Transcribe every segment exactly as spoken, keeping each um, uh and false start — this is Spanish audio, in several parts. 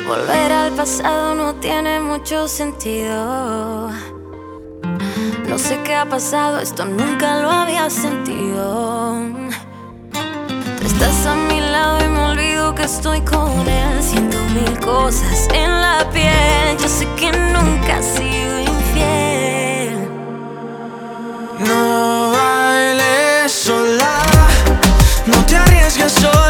Volver al pasado no tiene mucho sentido. No sé qué ha pasado, esto nunca lo había sentido. Tú estás a mi lado y me olvido que estoy con él. Siento mil cosas en la piel. Yo sé que nunca has sido infiel. No bailes sola, no te arriesgues sola.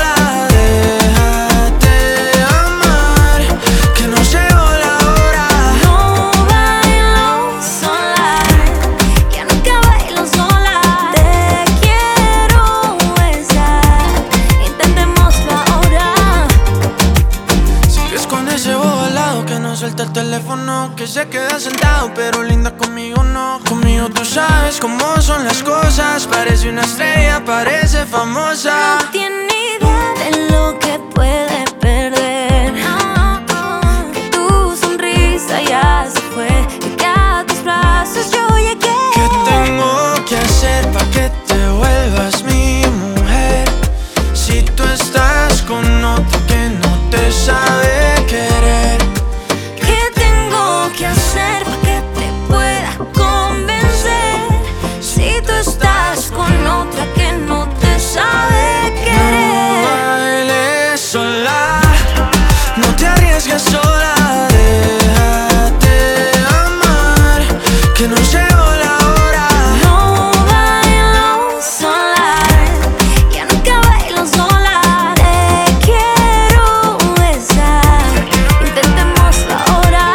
Suelta el teléfono, que se queda sentado, pero linda conmigo no. Conmigo tú sabes cómo son las cosas. Parece una estrella, parece famosa. No tiene idea de lo que puede perder. Que tu sonrisa ya se fue y que a tus brazos yo llegué. ¿Qué tengo que hacer pa' que te vuelvas mi mujer? Si tú estás con otro que no te sabe querer. ¿Qué hacer para que te pueda convencer? Si tú estás con otra que no te sabe querer. No bailes sola, no te arriesgues sola. Déjate amar, que no llegó la hora. No bailo sola, ya nunca bailo sola. Te quiero besar, intentémoslo ahora.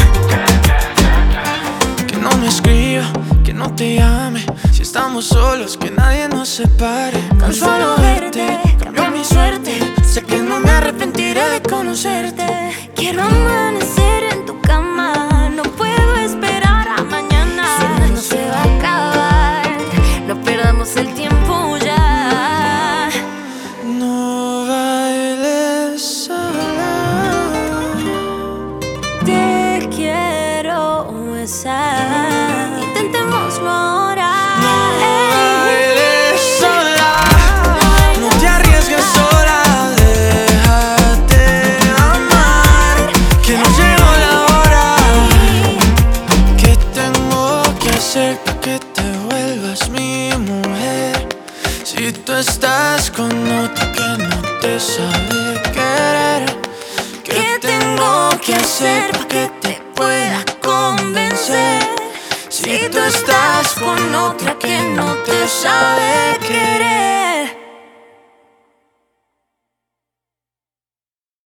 No me escriba, que no te llame. Si estamos solos, que nadie nos separe. Con solo verte, cambió mi suerte. Sé que no me arrepentiré de conocerte. Quiero amanecer en tu cama. No puedo esperar a mañana. Si no se va a acabar, no perdamos el tiempo ya. No bailes sola. Te quiero besar. Intentémoslo ahora. No bailes sola, no te arriesgues sola. Déjate amar, que no llegó la hora. ¿Qué tengo que hacer para que te vuelvas mi mujer? Si tú estás con otro que no te sabe querer. ¿Qué tengo que hacer para que te pueda convencer? Si tú estás con otra que no te sabe querer.